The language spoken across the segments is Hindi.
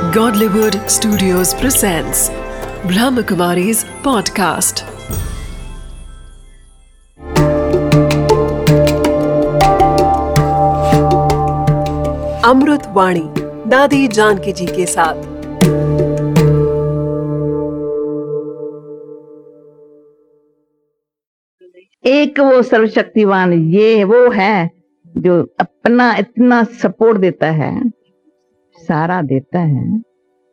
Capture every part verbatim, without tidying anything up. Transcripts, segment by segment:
Godlywood Studios presents Brahmakumari's podcast. अमृत वाणी दादी जानकी जी के साथ। एक वो सर्वशक्तिवान ये वो है जो अपना इतना सपोर्ट देता है, सारा देता है,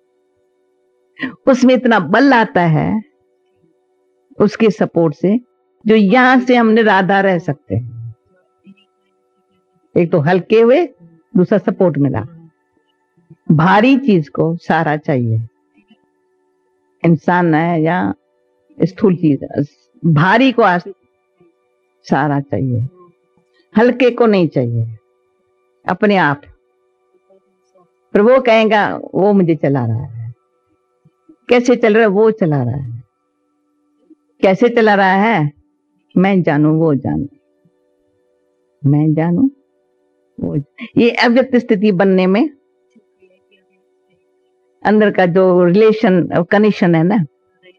उसमें इतना बल आता है उसके सपोर्ट से, जो यहां से हम निराधार रह सकते हैं। एक तो हल्के हुए, दूसरा सपोर्ट मिला। भारी चीज को सहारा चाहिए, इंसान है या स्थूल चीज, भारी को सहारा चाहिए, हल्के को नहीं चाहिए। अपने आप पर वो कहेगा वो मुझे चला रहा है, कैसे चल रहा है वो चला रहा है, कैसे चला रहा है मैं जानू वो जानू, मैं जानू वो। ये अव्यक्त स्थिति बनने में अंदर का जो रिलेशन कनेक्शन है ना,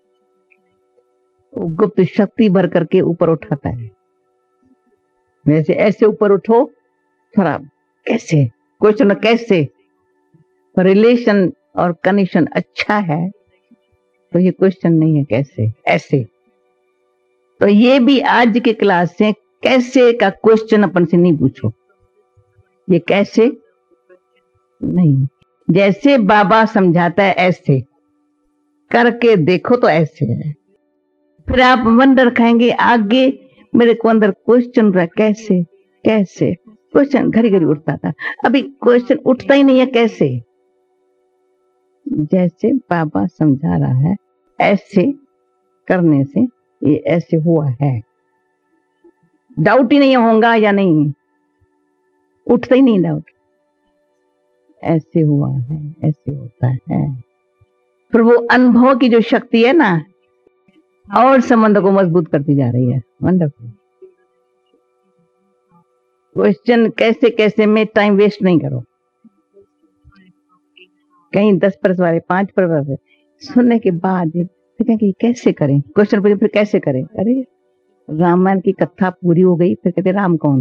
वो गुप्त शक्ति भर करके ऊपर उठाता है। वैसे ऐसे ऊपर उठो थोड़ा, कैसे क्वेश्चन कैसे, रिलेशन और कनेक्शन अच्छा है तो ये क्वेश्चन नहीं है कैसे, ऐसे। तो ये भी आज के क्लास से कैसे का क्वेश्चन अपन से नहीं पूछो, ये कैसे नहीं, जैसे बाबा समझाता है ऐसे करके देखो तो ऐसे है। फिर आप वंडर खाएंगे आगे, मेरे को अंदर क्वेश्चन रहा कैसे कैसे, क्वेश्चन घड़ी घड़ी उठता था, अभी क्वेश्चन उठता ही नहीं है कैसे। जैसे बाबा समझा रहा है ऐसे करने से ये ऐसे हुआ है, डाउट ही नहीं होगा या नहीं, उठता ही नहीं डाउट, ऐसे हुआ है ऐसे होता है। फिर वो अनुभव की जो शक्ति है ना, और संबंध को मजबूत करती जा रही है। वंडरफुल। क्वेश्चन कैसे कैसे में टाइम वेस्ट नहीं करो। कहीं दस परस वाले पांच परस सुनने के बाद फिर कि कैसे करें, क्वेश्चन पूछे फिर कैसे करें। अरे रामायण की कथा पूरी हो गई, फिर कहते राम कौन,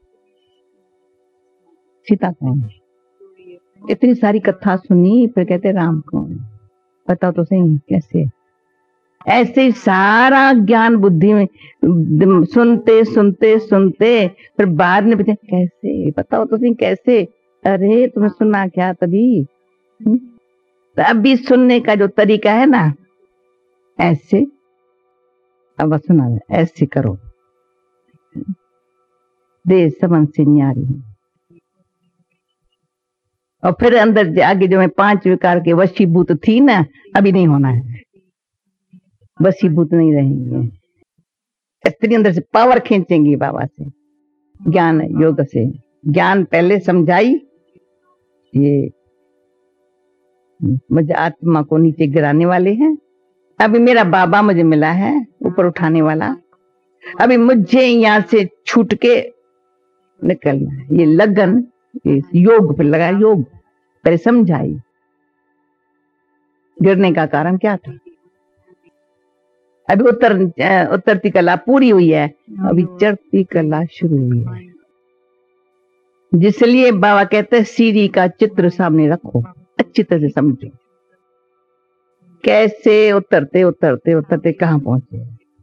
सीता कौन, इतनी सारी कथा सुनी, फिर कहते राम कौन, बताओ तो सही कैसे। ऐसे सारा ज्ञान बुद्धि में सुनते सुनते सुनते फिर बाद में पूछे कैसे, बताओ तो सही कैसे। अरे तुम्हें सुना क्या तभी। तो अभी सुनने का जो तरीका है ना, ऐसे अब सुना ऐसे करो, दे समन से न्यारी। और फिर अंदर आगे जो मैं पांच विकार के वशीभूत थी ना, अभी नहीं होना है, वशीभूत नहीं रहेंगे। इतनी अंदर से पावर खींचेंगी बाबा से, ज्ञान योग से। ज्ञान पहले समझाई, ये मुझे आत्मा को नीचे गिराने वाले हैं। अभी मेरा बाबा मुझे मिला है ऊपर उठाने वाला, अभी मुझे यहाँ से छूट के निकलना है। ये लगन ये योग पे लगा, योग पहले समझाई। गिरने का कारण क्या था, अभी उतर उतरती कला पूरी हुई है, अभी चढ़ती कला शुरू हुई है। जिसलिए बाबा कहते हैं सीढ़ी का चित्र सामने रखो, अच्छी तरह से समझो कैसे उतरते उतरते उतरते कहां पहुंचे।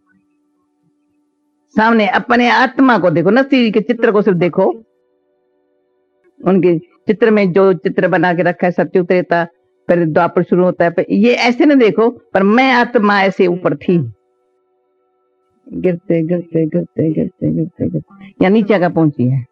सामने अपने आत्मा को देखो ना, सीढ़ी के चित्र को सिर्फ देखो। उनके चित्र में जो चित्र बना के रखा है, सत्युग त्रेता फिर द्वापर शुरू होता है, पर ये ऐसे न देखो, पर मैं आत्मा ऐसे ऊपर थी, गिरते गिरते गिरते गिरते गिरते गिरते या नीचे का पहुंची है।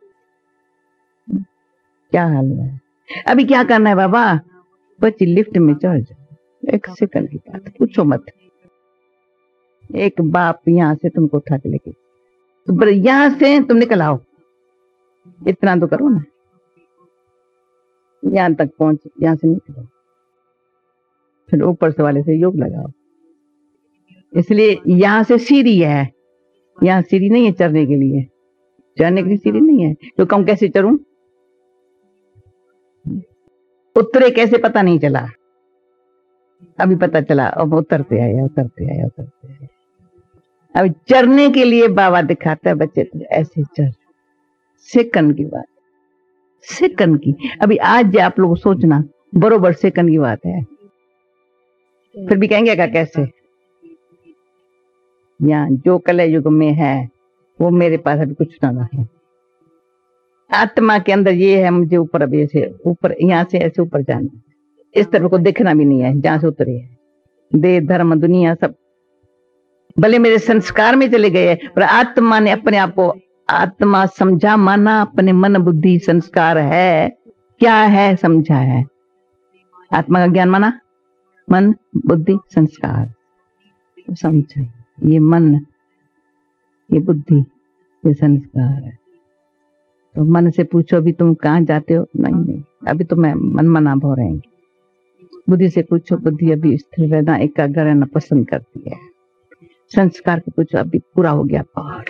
क्या हाल है, अभी क्या करना है बाबा, बच्ची लिफ्ट में चढ़ जाओ, एक सेकंड की बात, पूछो मत। एक बाप यहाँ से तुमको उठा के लेके, तो यहां से तुम निकल आओ, इतना तो करो ना, यहां तक पहुंच, यहां से निकलो, फिर ऊपर से वाले से योग लगाओ। इसलिए यहां से सीढ़ी है, यहाँ सीढ़ी नहीं है चढ़ने के लिए, चढ़ने के लिए सीढ़ी नहीं है। तो कम कैसे चढ़ूं, उतरे कैसे पता नहीं चला। अभी पता चला, अब उतरते आए उतरते आए उतरते आए। अभी चरने के लिए बाबा दिखाता है बच्चे तो ऐसे चर, सेकंड की बात, सेकंड की। अभी आज आप लोग सोचना बरोबर सेकंड की बात है, फिर भी कहेंगे क्या कैसे? यहाँ जो कलह युग में है वो मेरे पास अभी कुछ ना रहा। आत्मा के अंदर ये है, मुझे ऊपर अभी ऐसे ऊपर, यहाँ से ऐसे ऊपर जाना, इस तरफ को देखना भी नहीं है जहां से उतरे है। देह धर्म दुनिया सब भले मेरे संस्कार में चले गए, पर आत्मा ने अपने आप को आत्मा समझा, माना, अपने मन बुद्धि संस्कार है, क्या है समझा है। आत्मा का ज्ञान माना, मन बुद्धि संस्कार समझा। ये मन, ये बुद्धि, ये संस्कार है। तो मन से पूछो अभी तुम कहाँ जाते हो? नहीं नहीं, अभी तो मैं मन मना हो रहेंगे। बुद्धि से पूछो, बुद्धि अभी स्थिर रहना, एकाग्र रहना पसंद करती है। संस्कार को पूछो, अभी पूरा हो गया पाठ,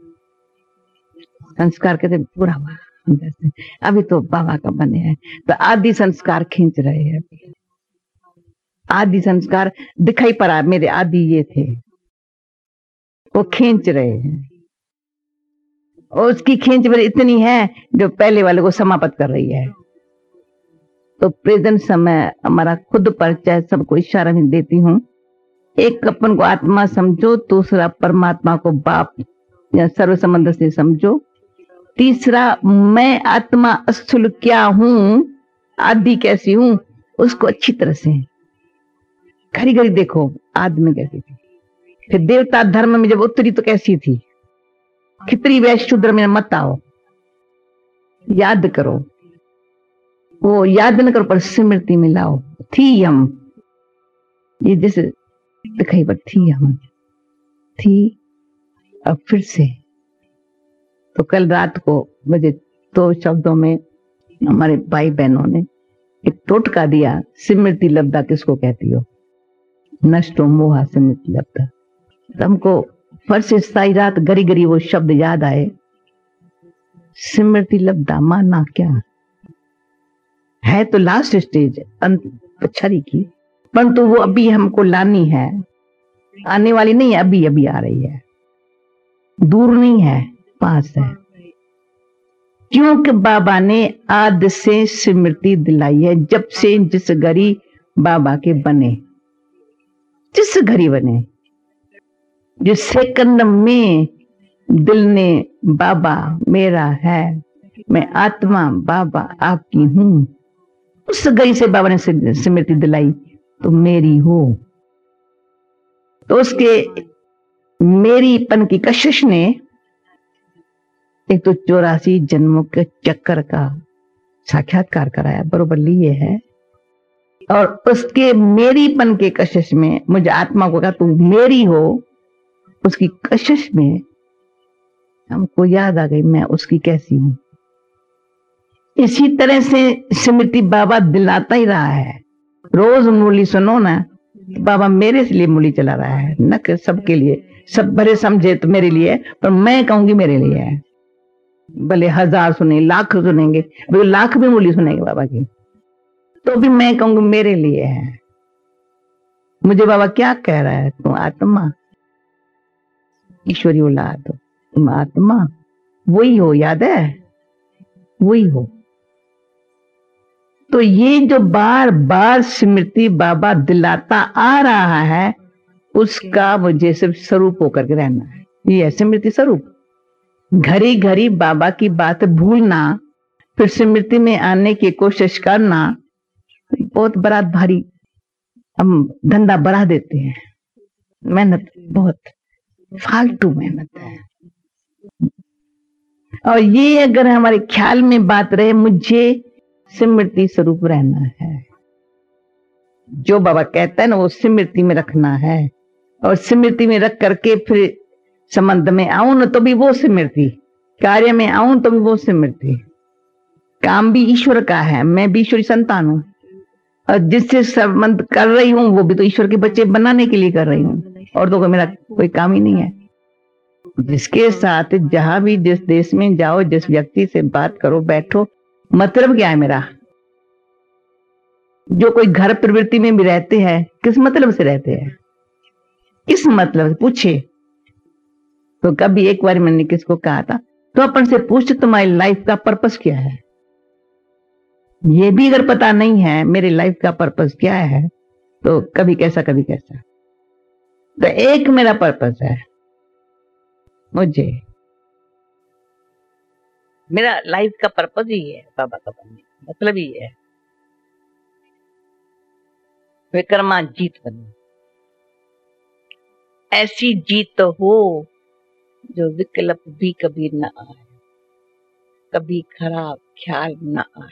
संस्कार कहते पूरा हुआ, अभी तो बाबा का बने हैं। तो आदि संस्कार खींच रहे हैं, आदि संस्कार दिखाई पड़ा, मेरे आदि ये थे, वो खींच रहे हैं। और उसकी खींच पर इतनी है जो पहले वाले को समाप्त कर रही है। तो प्रेजेंट समय हमारा खुद परिचय सबको इशारा में देती हूँ। एक अपन को आत्मा समझो, दूसरा परमात्मा को बाप या सर्व संबंध से समझो, तीसरा मैं आत्मा अस्थूल क्या हूं, आदि कैसी हूं, उसको अच्छी तरह से घड़ी घड़ी देखो, आदि में कैसी थी, फिर देवता धर्म में जब उतरी तो कैसी थी, खितरी वैश्य शूद्र में मत आओ, याद करो, वो याद न करो पर स्मृति में लाओ। थी हम, ये जैसे दिखाई पर थी हम, थी अब फिर से। तो कल रात को मुझे दो शब्दों में हमारे भाई बहनों ने एक टोटका दिया, स्मृति लब्धा किसको कहती हो? नष्टो मोहा स्मृति लब्धा। हमको फर्श सारी रात गरी गरी वो शब्द याद आए, स्मृति लब्धा माना क्या है? तो लास्ट स्टेज अंत पछाड़ी की, परंतु वो अभी हमको लानी है, आने वाली नहीं है, अभी अभी आ रही है, दूर नहीं है, पास है। क्योंकि बाबा ने आद से स्मृति दिलाई है, जब से जिस घड़ी बाबा के बने, जिस घड़ी बने, जिस सेकंड में दिल ने बाबा मेरा है, मैं आत्मा बाबा आपकी हूं, उस घड़ी से बाबा ने स्मृति दिलाई तो मेरी हो। तो उसके मेरीपन की कशिश ने एक तो चौरासी जन्मों के चक्कर का साक्षात्कार कराया, बरोबर लिए है, और उसके मेरीपन के कशिश में मुझे आत्मा को कहा तू मेरी हो, उसकी कशिश में हमको याद आ गई मैं उसकी कैसी हूं। इसी तरह से स्मृति बाबा दिलाता ही रहा है। रोज मुरली सुनो ना, बाबा मेरे लिए मुरली चला रहा है, न कि सबके लिए, सब भले समझे तो मेरे लिए, पर मैं कहूंगी मेरे लिए है। भले हजार सुने, लाख सुनेंगे, लाख भी मुरली सुनेंगे बाबा की, तो भी मैं कहूंगी मेरे लिए है। मुझे बाबा क्या कह रहा है? तुम आत्मा, ईश्वरी औलाद, तुम आत्मा वही हो, याद है, वही हो। तो ये जो बार बार स्मृति बाबा दिलाता आ रहा है, उसका मुझे सिर्फ स्वरूप होकर के रहना है। ये है स्मृति स्वरूप। घड़ी घड़ी बाबा की बात भूलना, फिर स्मृति में आने की कोशिश करना, बहुत बड़ा भारी हम धंधा बढ़ा देते हैं। मेहनत बहुत फालतू मेहनत है। और ये अगर हमारे ख्याल में बात रहे, मुझे स्मृति स्वरूप रहना है, जो बाबा कहता है ना वो स्मृति में रखना है, और स्मृति में रख करके फिर संबंध में आऊं ना तो भी वो स्मृति, कार्य में आऊं तो भी वो स्मृति। काम भी ईश्वर का है, मैं भी ईश्वरी संतान हूं, और जिससे संबंध कर रही हूं वो भी तो ईश्वर के बच्चे बनाने के लिए कर रही हूं, और तो मेरा कोई काम ही नहीं है। जिसके साथ जहां भी जिस देश में जाओ, जिस व्यक्ति से बात करो, बैठो, मतलब क्या है मेरा? जो कोई घर प्रवृत्ति में भी रहते हैं, किस मतलब से रहते हैं, किस मतलब से पूछे। तो कभी एक बार मैंने किसको कहा था, तो अपन से पूछ तुम्हारी लाइफ का पर्पस क्या है। ये भी अगर पता नहीं है मेरी लाइफ का पर्पस क्या है, तो कभी कैसा कभी कैसा। तो एक मेरा पर्पस है, मुझे मेरा लाइफ का पर्पस ही है, बाबा का बनने मतलब ही है विक्रमा जीत बने। ऐसी जीत हो जो विकल्प भी कभी न आए, कभी खराब ख्याल न आए।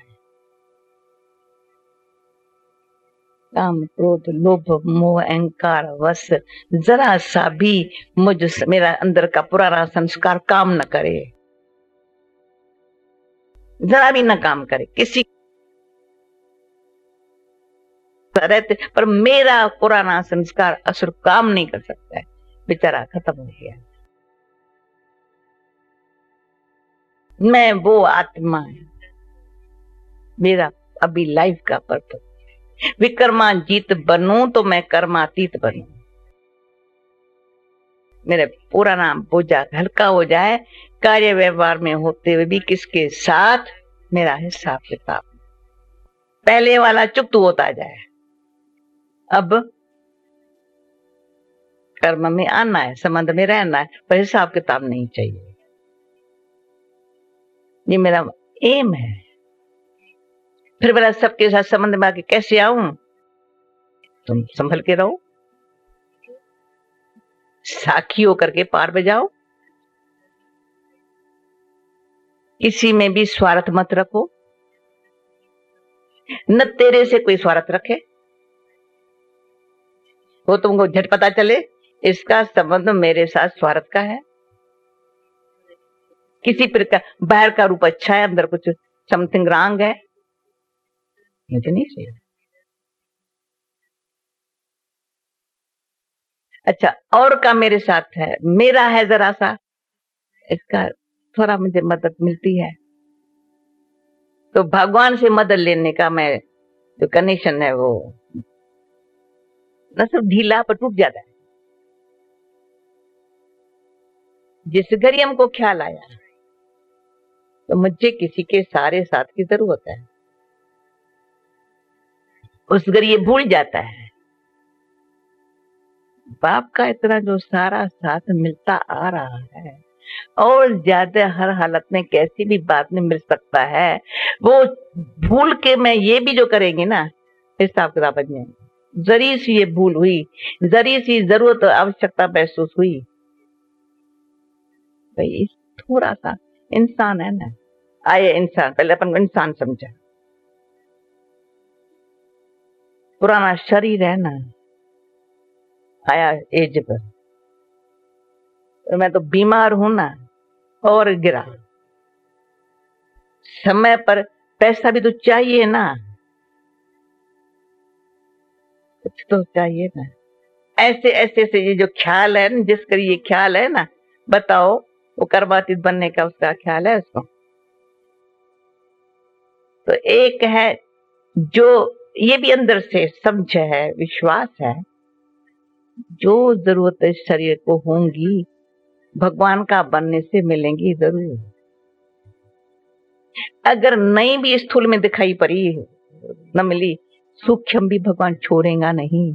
काम क्रोध लोभ मोह अहंकार वश जरा सा भी मुझ मेरा अंदर का पुराना संस्कार काम न करे, जरा भी न काम करे। किसी रहते पर मेरा पुराना संस्कार असुर काम नहीं कर सकता है, बेचारा खत्म हो गया। मैं वो आत्मा है, मेरा अभी लाइफ का पर्पस विक्रमाजीत बनूं तो मैं कर्मातीत बनूं। मेरे पूरा नाम बोझा हल्का हो जाए, कार्य व्यवहार में होते हुए भी किसके साथ मेरा हिसाब किताब पहले वाला चुप्त होता जाए। अब कर्म में आना है, संबंध में रहना है, पर हिसाब किताब नहीं चाहिए। ये मेरा एम है। फिर मेरा सबके साथ संबंध में आके कैसे आऊं? तुम संभल के रहो, साखी होकर के पार पे जाओ, किसी में भी स्वार्थ मत रखो, न तेरे से कोई स्वार्थ रखे। वो तुमको झट पता चले इसका संबंध मेरे साथ स्वार्थ का है। किसी प्रकार बाहर का रूप अच्छा है, अंदर कुछ समथिंग रॉन्ग है, मुझे नहीं चाहिए। अच्छा और का मेरे साथ है, मेरा है जरा सा, इसका थोड़ा मुझे मदद मिलती है, तो भगवान से मदद लेने का मैं जो कनेक्शन है वो न सिर्फ ढीला पर टूट जाता है। जिस घड़ी हमको ख्याल आया तो मुझे किसी के सारे साथ की जरूरत है, उस घड़ी ये भूल जाता है बाप का इतना जो सारा साथ मिलता आ रहा है, और ज्यादा हर हालत में कैसी भी बात में मिल सकता है। वो भूल के मैं ये भी जो करेंगे ना हिसाब किताब में, जरी सी ये भूल हुई, जरी सी जरूरत आवश्यकता महसूस हुई, भाई थोड़ा सा इंसान है ना, आए इंसान, पहले अपन इंसान समझा, पुराना शरीर है ना, आया एज पर, तो मैं तो बीमार हूं ना और गिरा। समय पर पैसा भी तो चाहिए ना, कुछ तो चाहिए ना। ऐसे ऐसे से ये जो ख्याल है ना, जिसका ये ख्याल है ना, बताओ वो कर्मातीत बनने का उसका ख्याल है उसको। तो एक है जो ये भी अंदर से समझ है, विश्वास है, जो जरूरत शरीर को होंगी भगवान का बनने से मिलेंगी जरूर। अगर नहीं भी स्थूल में दिखाई पड़ी न मिली, सूक्ष्म भी भगवान छोड़ेगा नहीं।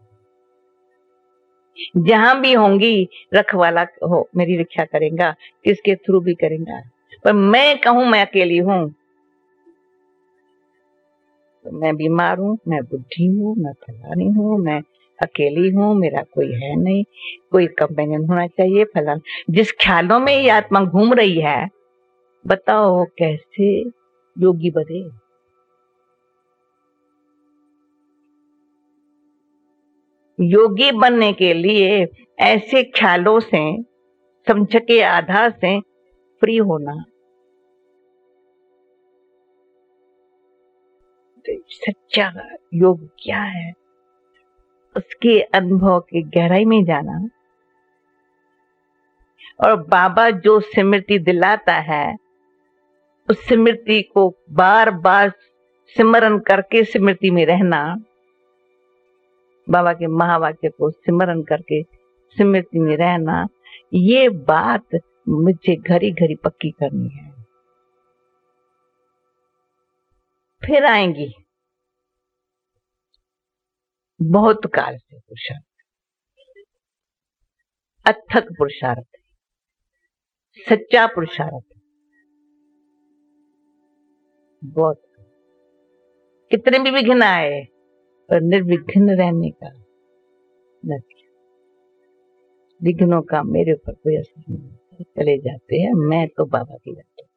जहां भी होंगी रखवाला हो, मेरी रक्षा करेगा, किसके थ्रू भी करेगा। पर मैं कहूं मैं अकेली हूं, तो मैं बीमार हूं, मैं बुढ़ी हूं, मैं फलानी हूं, मैं अकेली हूं, मेरा कोई है नहीं, कोई कंपेनियन होना चाहिए फलान। जिस ख्यालों में ये आत्मा घूम रही है, बताओ कैसे योगी बने। योगी बनने के लिए ऐसे ख्यालों से, समझ के आधार से फ्री होना। तो सच्चा योग क्या है, उसके अनुभव की गहराई में जाना, और बाबा जो स्मृति दिलाता है उस स्मृति को बार बार सिमरन करके स्मृति में रहना, बाबा के महावाक्य को सिमरन करके स्मृति में रहना, ये बात मुझे घड़ी घड़ी पक्की करनी है। फिर आएंगी बहुत काल से पुरुषार्थ, अथक पुरुषार्थ, सच्चा पुरुषार्थ, बहुत कितने भी विघ्न आए पर निर्विघ्न रहने का नहीं। विघ्नों का मेरे ऊपर कोई असर नहीं, चले जाते हैं, मैं तो बाबा की जाती हूँ।